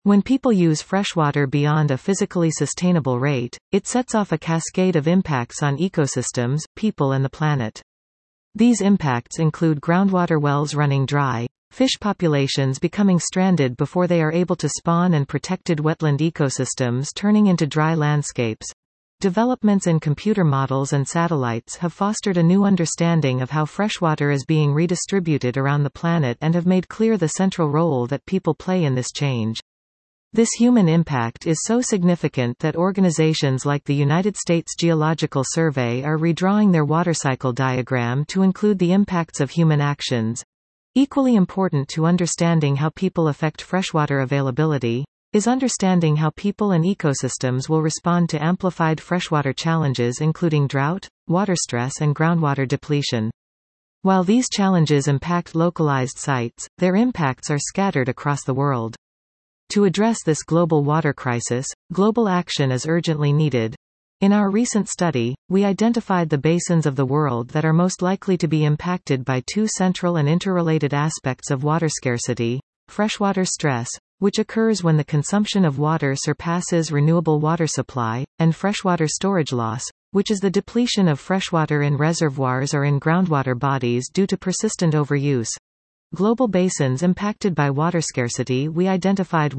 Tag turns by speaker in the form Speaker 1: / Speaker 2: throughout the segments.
Speaker 1: When people use freshwater beyond a physically sustainable rate, it sets off a cascade of impacts on ecosystems, people and the planet. These impacts include groundwater wells running dry, fish populations becoming stranded before they are able to spawn, and protected wetland ecosystems turning into dry landscapes. Developments in computer models and satellites have fostered a new understanding of how freshwater is being redistributed around the planet and have made clear the central role that people play in this change. This human impact is so significant that organizations like the United States Geological Survey are redrawing their water cycle diagram to include the impacts of human actions. Equally important to understanding how people affect freshwater availability is understanding how people and ecosystems will respond to amplified freshwater challenges, including drought, water stress and groundwater depletion. While these challenges impact localized sites, their impacts are scattered across the world. To address this global water crisis, global action is urgently needed. In our recent study, we identified the basins of the world that are most likely to be impacted by two central and interrelated aspects of water scarcity: freshwater stress, which occurs when the consumption of water surpasses renewable water supply, and freshwater storage loss, which is the depletion of freshwater in reservoirs or in groundwater bodies due to persistent overuse. Global basins impacted by water scarcity. We identified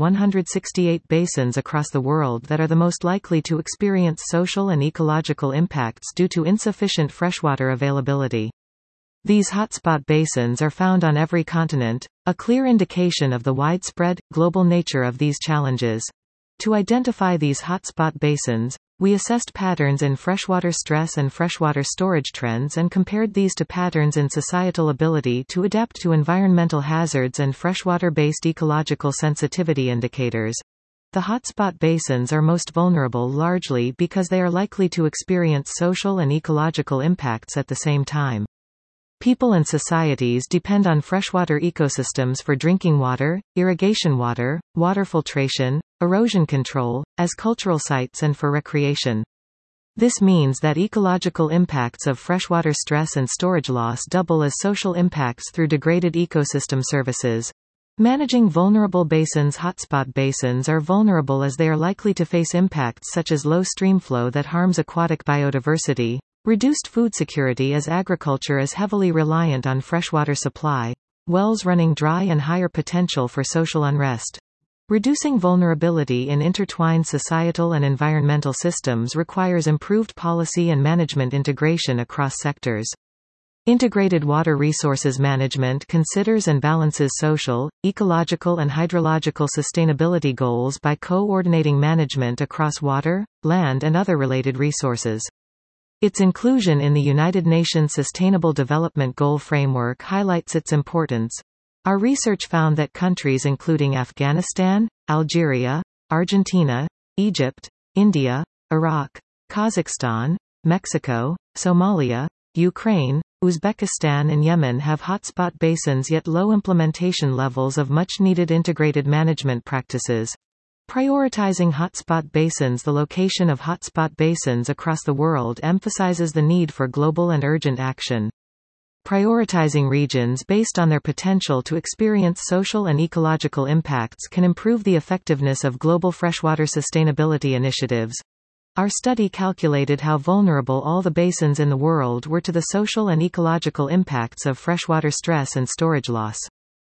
Speaker 1: 168 basins across the world that are the most likely to experience social and ecological impacts due to insufficient freshwater availability. These hotspot basins are found on every continent, a clear indication of the widespread, global nature of these challenges. To identify these hotspot basins, we assessed patterns in freshwater stress and freshwater storage trends and compared these to patterns in societal ability to adapt to environmental hazards and freshwater-based ecological sensitivity indicators. The hotspot basins are most vulnerable largely because they are likely to experience social and ecological impacts at the same time. People and societies depend on freshwater ecosystems for drinking water, irrigation water, water filtration, erosion control, as cultural sites and for recreation. This means that ecological impacts of freshwater stress and storage loss double as social impacts through degraded ecosystem services. Managing vulnerable basins. Hotspot basins are vulnerable as they are likely to face impacts such as low streamflow that harms aquatic biodiversity, reduced food security as agriculture is heavily reliant on freshwater supply, wells running dry, and higher potential for social unrest. Reducing vulnerability in intertwined societal and environmental systems requires improved policy and management integration across sectors. Integrated water resources management considers and balances social, ecological and hydrological sustainability goals by coordinating management across water, land and other related resources. Its inclusion in the United Nations Sustainable Development Goal framework highlights its importance. Our research found that countries including Afghanistan, Algeria, Argentina, Egypt, India, Iraq, Kazakhstan, Mexico, Somalia, Ukraine, Uzbekistan and Yemen have hotspot basins yet low implementation levels of much-needed integrated management practices. Prioritizing hotspot basins. The location of hotspot basins across the world emphasizes the need for global and urgent action. Prioritizing regions based on their potential to experience social and ecological impacts can improve the effectiveness of global freshwater sustainability initiatives. Our study calculated how vulnerable all the basins in the world were to the social and ecological impacts of freshwater stress and storage loss.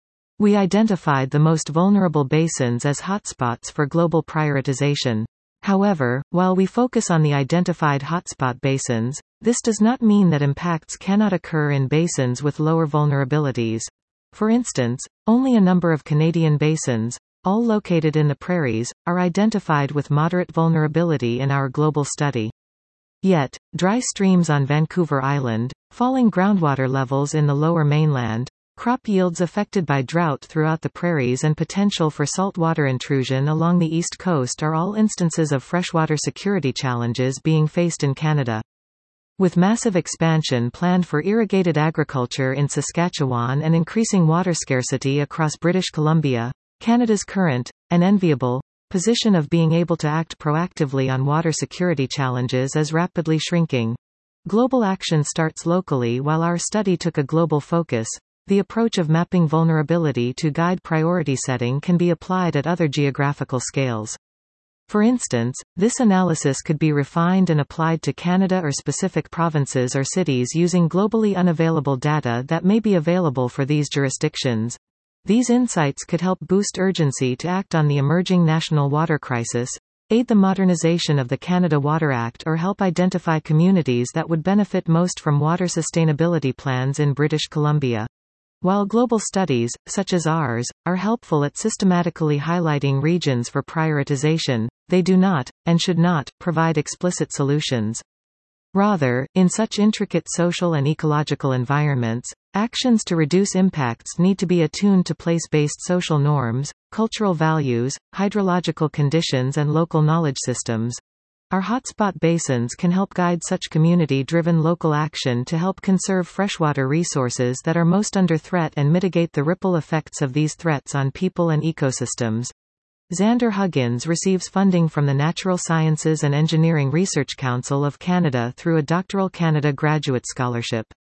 Speaker 1: We identified the most vulnerable basins as hotspots for global prioritization. However, while we focus on the identified hotspot basins, this does not mean that impacts cannot occur in basins with lower vulnerabilities. For instance, only a number of Canadian basins, all located in the prairies, are identified with moderate vulnerability in our global study. Yet, dry streams on Vancouver Island, falling groundwater levels in the Lower Mainland, crop yields affected by drought throughout the prairies and potential for saltwater intrusion along the east coast are all instances of freshwater security challenges being faced in Canada. With massive expansion planned for irrigated agriculture in Saskatchewan and increasing water scarcity across British Columbia, Canada's current, and enviable, position of being able to act proactively on water security challenges is rapidly shrinking. Global action starts locally. While our study took a global focus, The approach of mapping vulnerability to guide priority setting can be applied at other geographical scales. For instance, this analysis could be refined and applied to Canada or specific provinces or cities using globally unavailable data that may be available for these jurisdictions. These insights could help boost urgency to act on the emerging national water crisis, aid the modernization of the Canada Water Act, or help identify communities that would benefit most from water sustainability plans in British Columbia. While global studies, such as ours, are helpful at systematically highlighting regions for prioritization, they do not, and should not, provide explicit solutions. Rather, in such intricate social and ecological environments, actions to reduce impacts need to be attuned to place-based social norms, cultural values, hydrological conditions and local knowledge systems. Our hotspot basins can help guide such community-driven local action to help conserve freshwater resources that are most under threat and mitigate the ripple effects of these threats on people and ecosystems. Xander Huggins receives funding from the Natural Sciences and Engineering Research Council of Canada through a Doctoral Canada Graduate Scholarship.